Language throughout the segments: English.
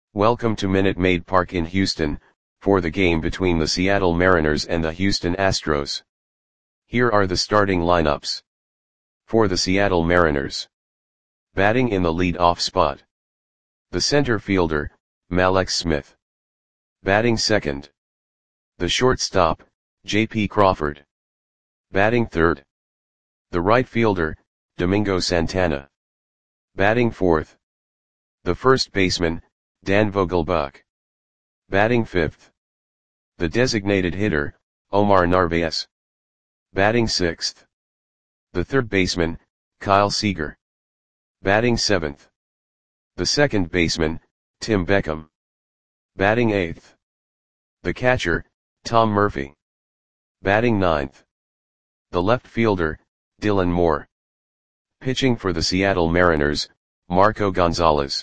Welcome to Minute Maid Park in Houston, for the game between the Seattle Mariners and the Houston Astros. Here are the starting lineups. For the Seattle Mariners. Batting in the lead-off spot. The center fielder, Mallex Smith. Batting second. The shortstop, J.P. Crawford. Batting third. The right fielder, Domingo Santana. Batting fourth. The first baseman, Dan Vogelbach. Batting fifth. The designated hitter, Omar Narvaez. Batting sixth. The third baseman, Kyle Seager. Batting seventh. The second baseman, Tim Beckham. Batting eighth. The catcher, Tom Murphy. Batting ninth. The left fielder, Dylan Moore. Pitching for the Seattle Mariners, Marco Gonzalez.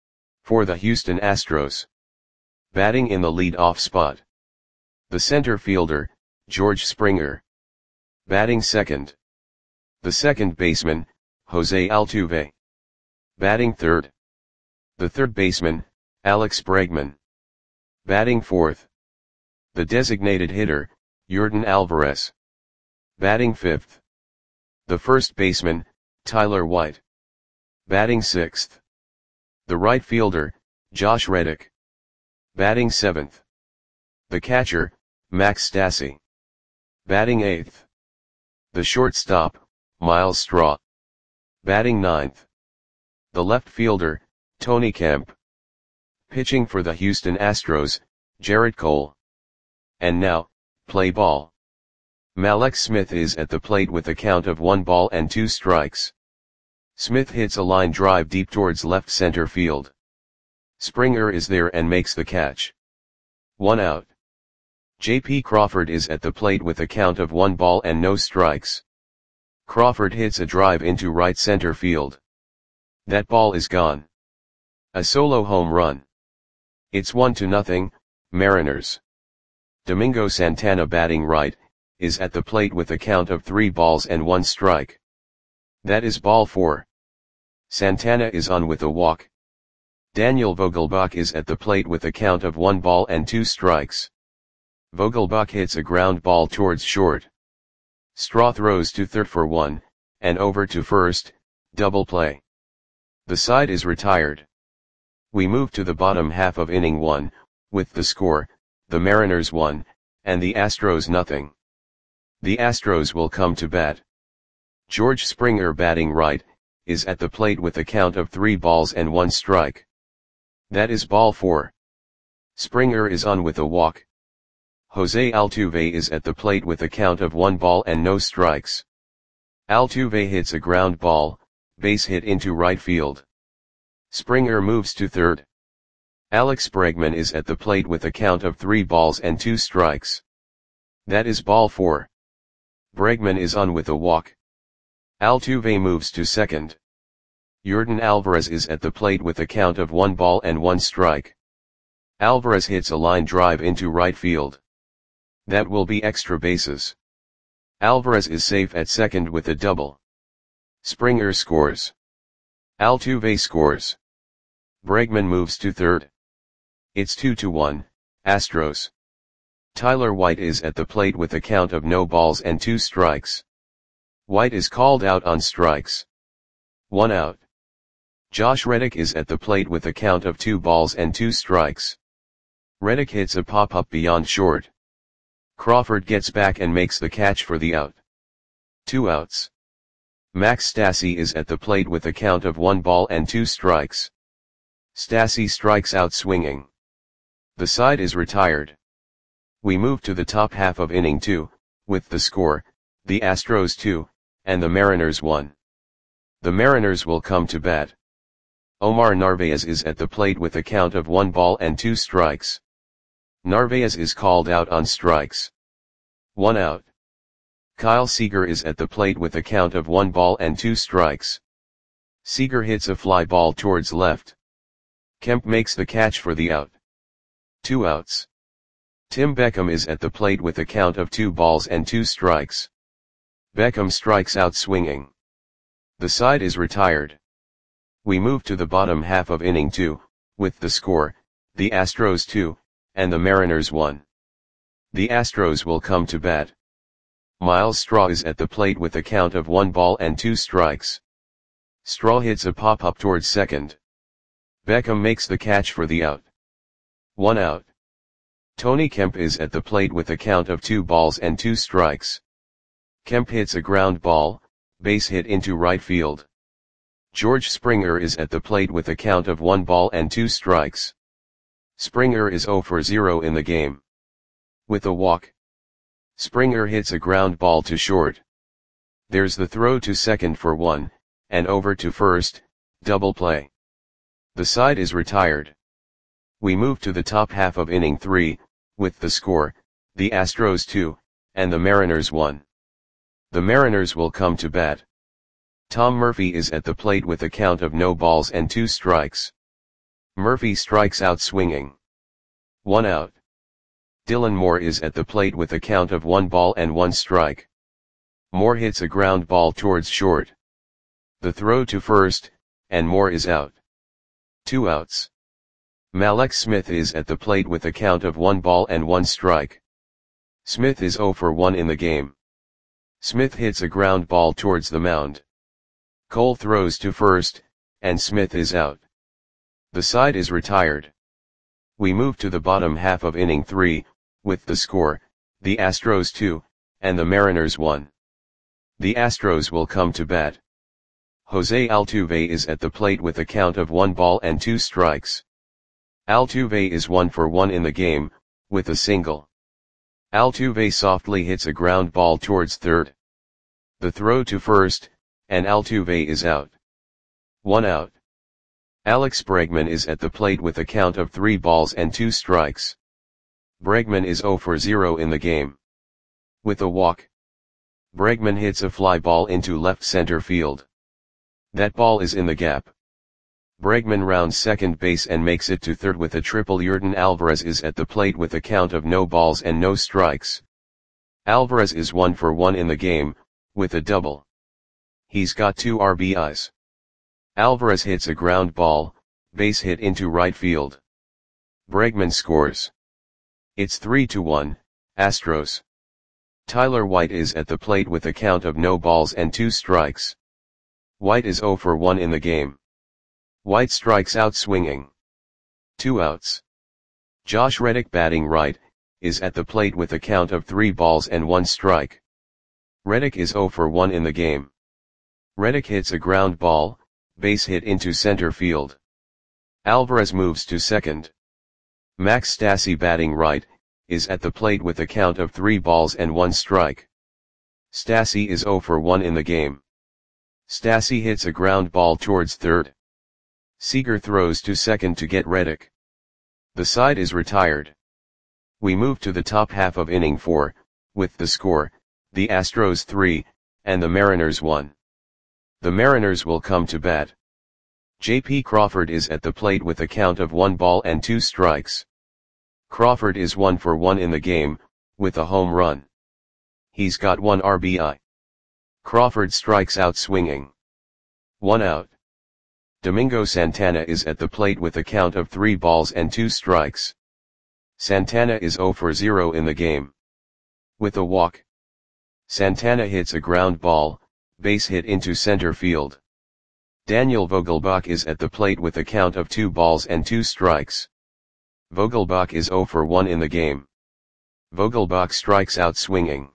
For the Houston Astros. Batting in the lead-off spot. The center fielder, George Springer. Batting second. The second baseman, Jose Altuve. Batting third. The third baseman, Alex Bregman. Batting fourth. The designated hitter, Yordan Alvarez. Batting fifth. The first baseman, Tyler White. Batting sixth. The right fielder, Josh Reddick. Batting seventh. The catcher, Max Stassi. Batting eighth. The shortstop, Miles Straw. Batting ninth. The left fielder, Tony Kemp. Pitching for the Houston Astros, Gerrit Cole. And now, play ball. Mallex Smith is at the plate with a count of 1-2 strikes. Smith hits a line drive deep towards left center field. Springer is there and makes the catch. 1 out. J.P. Crawford is at the plate with a count of 1-0 strikes. Crawford hits a drive into right center field. That ball is gone. A solo home run. It's 1-0, Mariners. Domingo Santana, batting right, is at the plate with a count of 3-1 strike. That is ball 4. Santana is on with a walk. Daniel Vogelbach is at the plate with a count of 1-2 strikes. Vogelbach hits a ground ball towards short. Straw throws to third for 1, and over to first, double play. The side is retired. We move to the bottom half of inning 1, with the score, the Mariners 1, and the Astros 0. The Astros will come to bat. George Springer, batting right, is at the plate with a count of 3-1 strike. That is ball 4. Springer is on with a walk. Jose Altuve is at the plate with a count of 1-0 strikes. Altuve hits a ground ball, base hit into right field. Springer moves to third. Alex Bregman is at the plate with a count of 3-2 strikes. That is ball 4. Bregman is on with a walk. Altuve moves to second. Yordan Alvarez is at the plate with a count of 1-1 strike. Alvarez hits a line drive into right field. That will be extra bases. Alvarez is safe at second with a double. Springer scores. Altuve scores. Bregman moves to third. It's 2-1, Astros. Tyler White is at the plate with a count of 0-2 strikes. White is called out on strikes. 1 out. Josh Reddick is at the plate with a count of 2-2 strikes. Reddick hits a pop-up beyond short. Crawford gets back and makes the catch for the out. 2 outs. Max Stassi is at the plate with a count of 1-2 strikes. Stassi strikes out swinging. The side is retired. We move to the top half of inning 2, with the score, the Astros 2, and the Mariners 1. The Mariners will come to bat. Omar Narvaez is at the plate with a count of 1-2 strikes. Narvaez is called out on strikes. 1 out. Kyle Seager is at the plate with a count of 1-2 strikes. Seager hits a fly ball towards left. Kemp makes the catch for the out. 2 outs. Tim Beckham is at the plate with a count of 2-2 strikes. Beckham strikes out swinging. The side is retired. We move to the bottom half of inning 2, with the score, the Astros 2, and the Mariners 1. The Astros will come to bat. Miles Straw is at the plate with a count of 1 ball and 2 strikes. Straw hits a pop-up towards second. Beckham makes the catch for the out. 1 out. Tony Kemp is at the plate with a count of 2 balls and 2 strikes. Kemp hits a ground ball, base hit into right field. George Springer is at the plate with a count of 1 ball and 2 strikes. Springer is 0 for 0 in the game. With a walk, Springer hits a ground ball to short. There's the throw to second for 1, and over to first, double play. The side is retired. We move to the top half of inning 3, with the score, the Astros 2, and the Mariners 1. The Mariners will come to bat. Tom Murphy is at the plate with a count of no balls and 2 strikes. Murphy strikes out swinging. 1 out. Dylan Moore is at the plate with a count of 1 ball and 1 strike. Moore hits a ground ball towards short. The throw to first, and Moore is out. 2 outs. Mallex Smith is at the plate with a count of 1 ball and 1 strike. Smith is 0 for 1 in the game. Smith hits a ground ball towards the mound. Cole throws to first, and Smith is out. The side is retired. We move to the bottom half of inning 3, with the score, the Astros 2, and the Mariners 1. The Astros will come to bat. Jose Altuve is at the plate with a count of 1 ball and 2 strikes. Altuve is 1 for 1 in the game, with a single. Altuve softly hits a ground ball towards third. The throw to first, and Altuve is out. 1 out. Alex Bregman is at the plate with a count of 3 balls and 2 strikes. Bregman is 0 for 0 in the game. With a walk, Bregman hits a fly ball into left center field. That ball is in the gap. Bregman rounds second base and makes it to third with a triple. Yordan Alvarez is at the plate with a count of no balls and no strikes. Alvarez is 1 for 1 in the game, with a double. He's got 2 RBIs. Alvarez hits a ground ball, base hit into right field. Bregman scores. It's 3-1, Astros. Tyler White is at the plate with a count of no balls and 2 strikes. White is 0 for 1 in the game. White strikes out swinging. 2 outs. Josh Reddick, batting right, is at the plate with a count of 3 balls and 1 strike. Reddick is 0 for 1 in the game. Reddick hits a ground ball, base hit into center field. Alvarez moves to second. Max Stassi, batting right, is at the plate with a count of 3 balls and 1 strike. Stassi is 0 for 1 in the game. Stassi hits a ground ball towards third. Seager throws to second to get Reddick. The side is retired. We move to the top half of inning 4, with the score, the Astros 3, and the Mariners 1. The Mariners will come to bat. J.P. Crawford is at the plate with a count of 1 ball and 2 strikes. Crawford is 1 for 1 in the game, with a home run. He's got 1 RBI. Crawford strikes out swinging. 1 out. Domingo Santana is at the plate with a count of 3 balls and 2 strikes. Santana is 0 for 0 in the game. With a walk, Santana hits a ground ball, base hit into center field. Daniel Vogelbach is at the plate with a count of 2 balls and 2 strikes. Vogelbach is 0 for 1 in the game. Vogelbach strikes out swinging.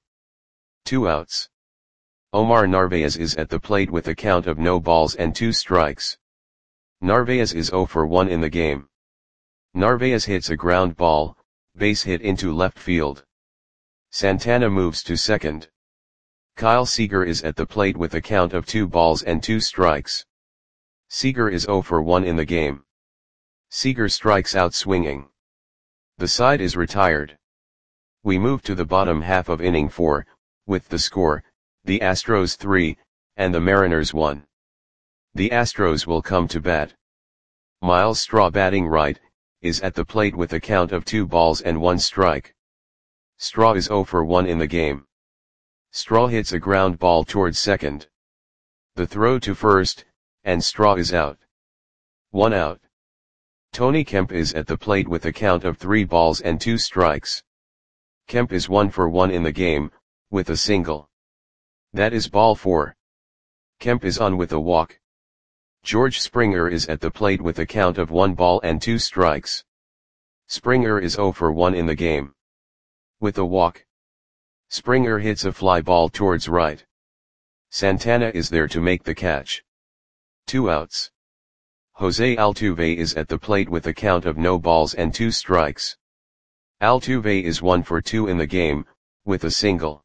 2 outs. Omar Narvaez is at the plate with a count of no balls and 2 strikes. Narvaez is 0 for 1 in the game. Narvaez hits a ground ball, base hit into left field. Santana moves to second. Kyle Seager is at the plate with a count of 2 balls and 2 strikes. Seager is 0 for 1 in the game. Seager strikes out swinging. The side is retired. We move to the bottom half of inning 4, with the score, the Astros 3, and the Mariners 1. The Astros will come to bat. Miles Straw, batting right, is at the plate with a count of 2 balls and 1 strike. Straw is 0 for 1 in the game. Straw hits a ground ball towards second. The throw to first, and Straw is out. 1 out. Tony Kemp is at the plate with a count of 3 balls and 2 strikes. Kemp is 1 for 1 in the game, with a single. That is ball 4. Kemp is on with a walk. George Springer is at the plate with a count of 1 ball and 2 strikes. Springer is 0 for 1 in the game. With a walk. Springer hits a fly ball towards right. Santana is there to make the catch. 2 outs. Jose Altuve is at the plate with a count of no balls and 2 strikes. Altuve is 1 for 2 in the game, with a single.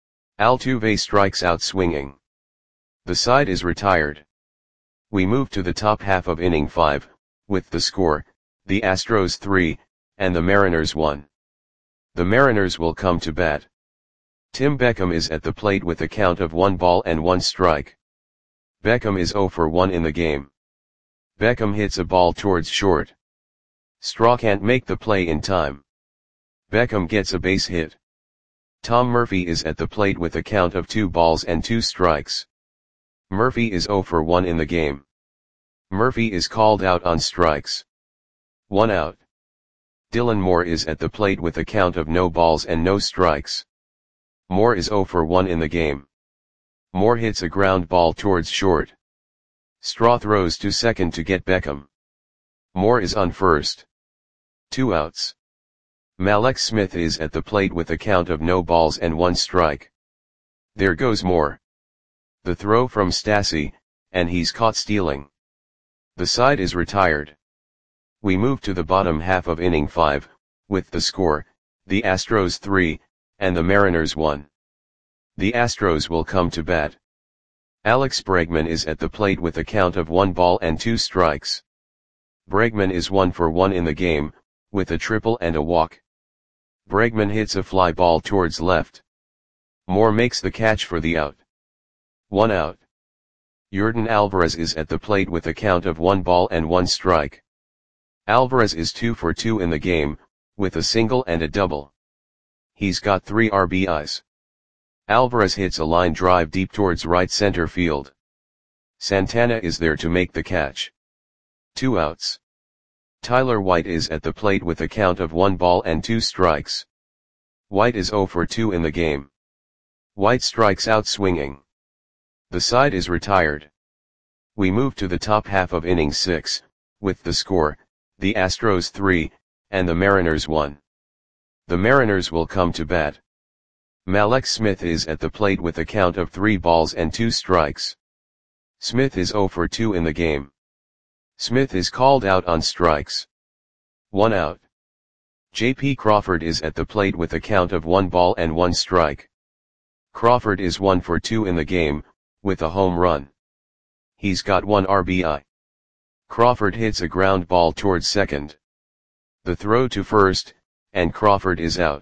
Altuve strikes out swinging. The side is retired. We move to the top half of inning 5, with the score, the Astros 3, and the Mariners 1. The Mariners will come to bat. Tim Beckham is at the plate with a count of 1 ball and 1 strike. Beckham is 0 for 1 in the game. Beckham hits a ball towards short. Straw can't make the play in time. Beckham gets a base hit. Tom Murphy is at the plate with a count of 2 balls and 2 strikes. Murphy is 0 for 1 in the game. Murphy is called out on strikes. 1 out. Dylan Moore is at the plate with a count of no balls and no strikes. Moore is 0 for 1 in the game. Moore hits a ground ball towards short. Straw throws to second to get Beckham. Moore is on first. 2 outs. Mallex Smith is at the plate with a count of no balls and 1 strike. There goes Moore. The throw from Stassi, and he's caught stealing. The side is retired. We move to the bottom half of inning 5, with the score, the Astros 3, and the Mariners 1. The Astros will come to bat. Alex Bregman is at the plate with a count of 1 ball and 2 strikes. Bregman is 1 for 1 in the game, with a triple and a walk. Bregman hits a fly ball towards left. Moore makes the catch for the out. 1 out. Yordan Alvarez is at the plate with a count of 1 ball and 1 strike. Alvarez is 2 for 2 in the game, with a single and a double. He's got 3 RBIs. Alvarez hits a line drive deep towards right center field. Santana is there to make the catch. 2 outs. Tyler White is at the plate with a count of 1 ball and 2 strikes. White is 0 for 2 in the game. White strikes out swinging. The side is retired. We move to the top half of inning 6, with the score, the Astros 3, and the Mariners 1. The Mariners will come to bat. Mallex Smith is at the plate with a count of 3 balls and 2 strikes. Smith is 0 for 2 in the game. Smith is called out on strikes. 1 out. J.P. Crawford is at the plate with a count of 1 ball and 1 strike. Crawford is 1 for 2 in the game, with a home run. He's got 1 RBI. Crawford hits a ground ball towards second. The throw to first, and Crawford is out.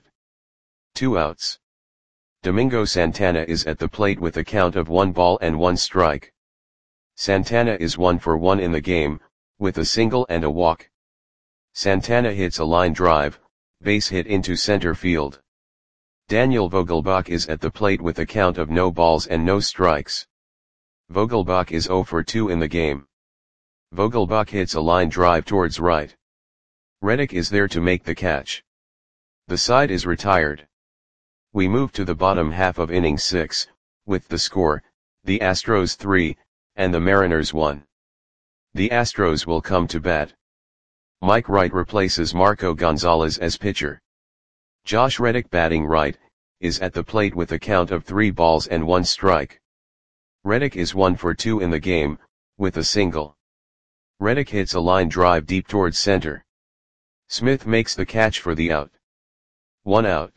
2 outs. Domingo Santana is at the plate with a count of 1 ball and 1 strike. Santana is 1 for 1 in the game, with a single and a walk. Santana hits a line drive, base hit into center field. Daniel Vogelbach is at the plate with a count of no balls and no strikes. Vogelbach is 0 for 2 in the game. Vogelbach hits a line drive towards right. Reddick is there to make the catch. The side is retired. We move to the bottom half of inning 6, with the score, the Astros 3, and the Mariners 1. The Astros will come to bat. Mike Wright replaces Marco Gonzalez as pitcher. Josh Reddick, batting right, is at the plate with a count of 3 balls and 1 strike. Reddick is 1 for 2 in the game, with a single. Reddick hits a line drive deep towards center. Smith makes the catch for the out. 1 out.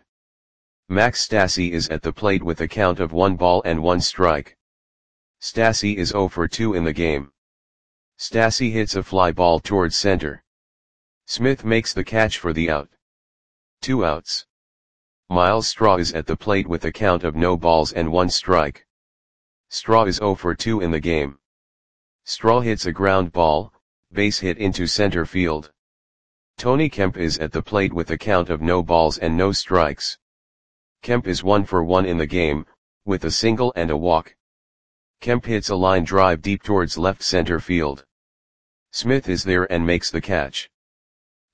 Max Stassi is at the plate with a count of 1 ball and 1 strike. Stassi is 0 for 2 in the game. Stassi hits a fly ball towards center. Smith makes the catch for the out. 2 outs. Miles Straw is at the plate with a count of no balls and 1 strike. Straw is 0 for 2 in the game. Straw hits a ground ball, base hit into center field. Tony Kemp is at the plate with a count of no balls and no strikes. Kemp is 1 for 1 in the game, with a single and a walk. Kemp hits a line drive deep towards left center field. Smith is there and makes the catch.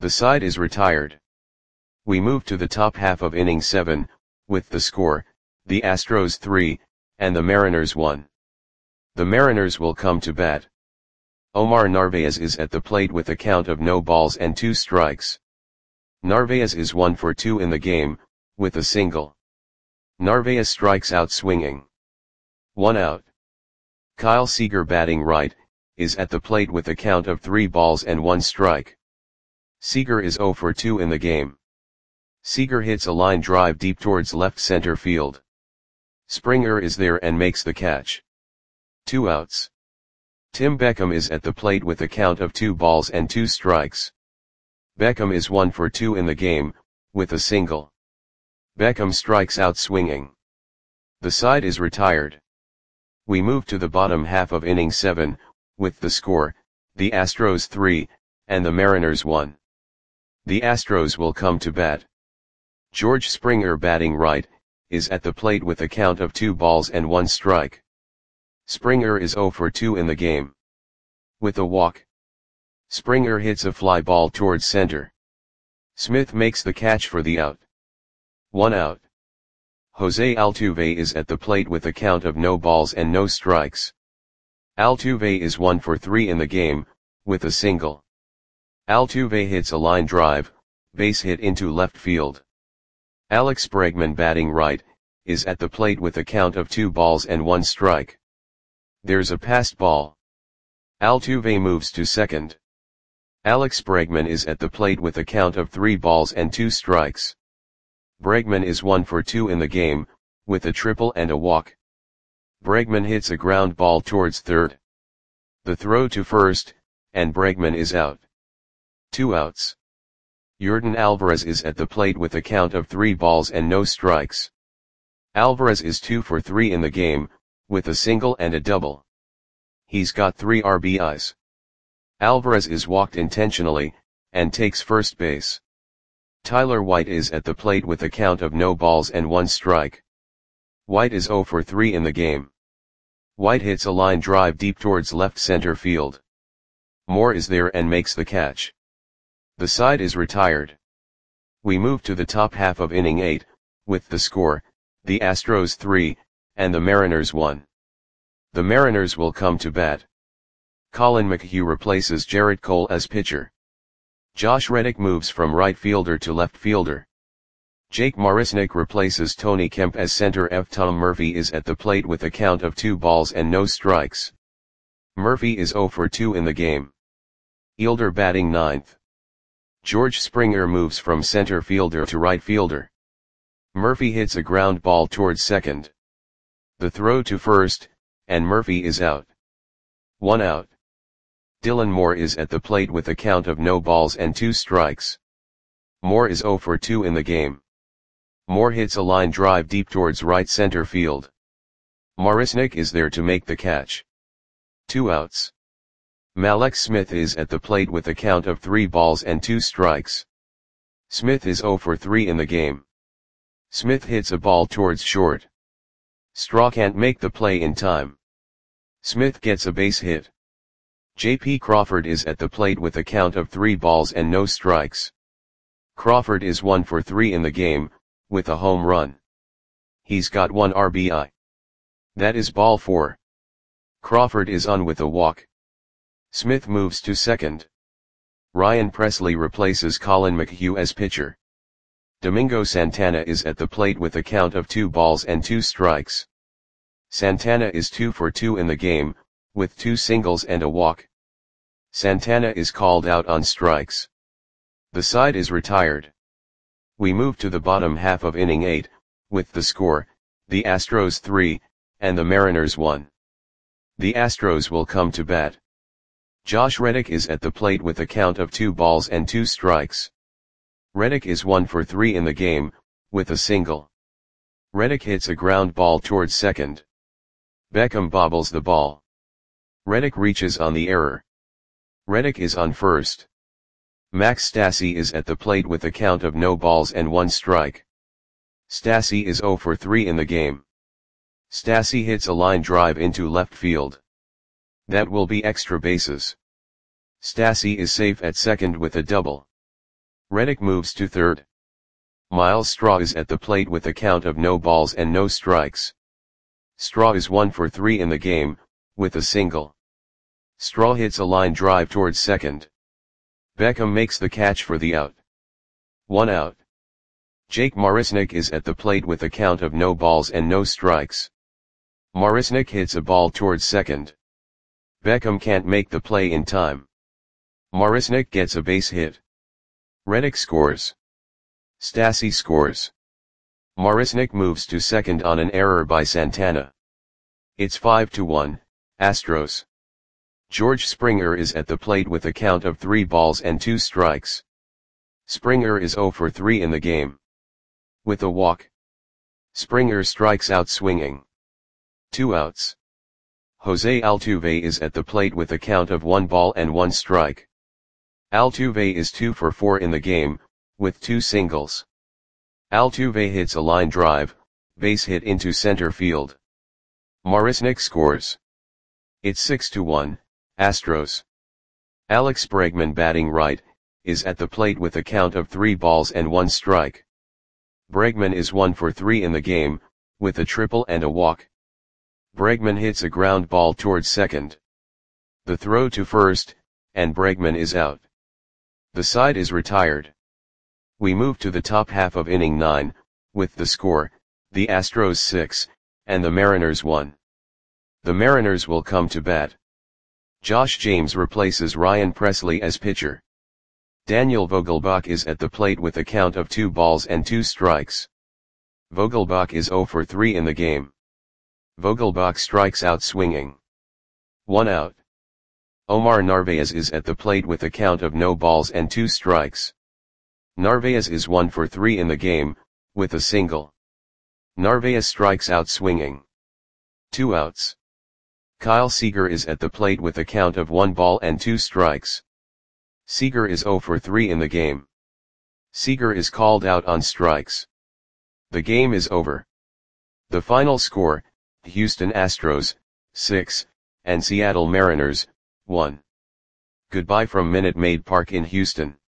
The side is retired. We move to the top half of inning 7, with the score, the Astros 3, and the Mariners 1. The Mariners will come to bat. Omar Narvaez is at the plate with a count of no balls and 2 strikes. Narvaez is 1 for 2 in the game, with a single. Narvaez strikes out swinging. 1 out. Kyle Seager, batting right, is at the plate with a count of 3 balls and 1 strike. Seager is 0 for 2 in the game. Seager hits a line drive deep towards left center field. Springer is there and makes the catch. 2 outs. Tim Beckham is at the plate with a count of 2 balls and 2 strikes. Beckham is 1 for 2 in the game, with a single. Beckham strikes out swinging. The side is retired. We move to the bottom half of inning 7, with the score, the Astros 3, and the Mariners 1. The Astros will come to bat. George Springer, batting right, is at the plate with a count of 2 balls and 1 strike. Springer is 0 for 2 in the game. With a walk. Springer hits a fly ball towards center. Smith makes the catch for the out. 1 out. Jose Altuve is at the plate with a count of no balls and no strikes. Altuve is 1 for 3 in the game, with a single. Altuve hits a line drive, base hit into left field. Alex Bregman, batting right, is at the plate with a count of 2 balls and 1 strike. There's a passed ball. Altuve moves to second. Alex Bregman is at the plate with a count of 3 balls and 2 strikes. Bregman is 1 for 2 in the game, with a triple and a walk. Bregman hits a ground ball towards third. The throw to first, and Bregman is out. 2 outs. Yordan Alvarez is at the plate with a count of 3 balls and no strikes. Alvarez is 2 for 3 in the game, with a single and a double. He's got 3 RBIs. Alvarez is walked intentionally, and takes first base. Tyler White is at the plate with a count of no balls and 1 strike. White is 0 for 3 in the game. White hits a line drive deep towards left center field. Moore is there and makes the catch. The side is retired. We move to the top half of inning 8, with the score, the Astros 3, and the Mariners 1. The Mariners will come to bat. Colin McHugh replaces Jarrett Cole as pitcher. Josh Reddick moves from right fielder to left fielder. Jake Marisnick replaces Tony Kemp as center. Tom Murphy is at the plate with a count of 2 balls and no strikes. Murphy is 0 for 2 in the game. Elder, batting ninth. George Springer moves from center fielder to right fielder. Murphy hits a ground ball towards second. The throw to first, and Murphy is out. 1 out. Dylan Moore is at the plate with a count of no balls and 2 strikes. Moore is 0 for 2 in the game. Moore hits a line drive deep towards right center field. Marisnick is there to make the catch. 2 outs. Mallex Smith is at the plate with a count of 3 balls and 2 strikes. Smith is 0 for 3 in the game. Smith hits a ball towards short. Straw can't make the play in time. Smith gets a base hit. J.P. Crawford is at the plate with a count of 3 balls and no strikes. Crawford is 1 for 3 in the game, with a home run. He's got 1 RBI. That is ball 4. Crawford is on with a walk. Smith moves to second. Ryan Presley replaces Colin McHugh as pitcher. Domingo Santana is at the plate with a count of 2 balls and 2 strikes. Santana is 2 for 2 in the game, with 2 singles and a walk. Santana is called out on strikes. The side is retired. We move to the bottom half of inning 8, with the score, the Astros 3, and the Mariners 1. The Astros will come to bat. Josh Reddick is at the plate with a count of 2 balls and 2 strikes. Reddick is 1 for 3 in the game, with a single. Reddick hits a ground ball towards second. Beckham bobbles the ball. Reddick reaches on the error. Reddick is on first. Max Stassi is at the plate with a count of no balls and 1 strike. Stassi is 0 for 3 in the game. Stassi hits a line drive into left field. That will be extra bases. Stassi is safe at second with a double. Reddick moves to third. Miles Straw is at the plate with a count of no balls and no strikes. Straw is 1 for 3 in the game, with a single. Straw hits a line drive towards second. Beckham makes the catch for the out. 1 out. Jake Marisnick is at the plate with a count of no balls and no strikes. Marisnick hits a ball towards second. Beckham can't make the play in time. Marisnick gets a base hit. Reddick scores. Stassi scores. Marisnick moves to second on an error by Santana. It's 5-1, Astros. George Springer is at the plate with a count of 3 balls and 2 strikes. Springer is 0 for 3 in the game. With a walk. Springer strikes out swinging. 2 outs. Jose Altuve is at the plate with a count of 1 ball and 1 strike. Altuve is 2 for 4 in the game, with 2 singles. Altuve hits a line drive, base hit into center field. Marisnick scores. It's 6-1, Astros. Alex Bregman, batting right, is at the plate with a count of 3 balls and 1 strike. Bregman is 1 for 3 in the game, with a triple and a walk. Bregman hits a ground ball towards second. The throw to first, and Bregman is out. The side is retired. We move to the top half of inning 9, with the score, the Astros 6, and the Mariners 1. The Mariners will come to bat. Josh James replaces Ryan Presley as pitcher. Daniel Vogelbach is at the plate with a count of 2 balls and 2 strikes. Vogelbach is 0 for 3 in the game. Vogelbach strikes out swinging. 1 out. Omar Narvaez is at the plate with a count of no balls and 2 strikes. Narvaez is 1 for 3 in the game, with a single. Narvaez strikes out swinging. 2 outs. Kyle Seager is at the plate with a count of 1 ball and 2 strikes. Seager is 0 for 3 in the game. Seager is called out on strikes. The game is over. The final score, Houston Astros, 6, and Seattle Mariners, 1. Goodbye from Minute Maid Park in Houston.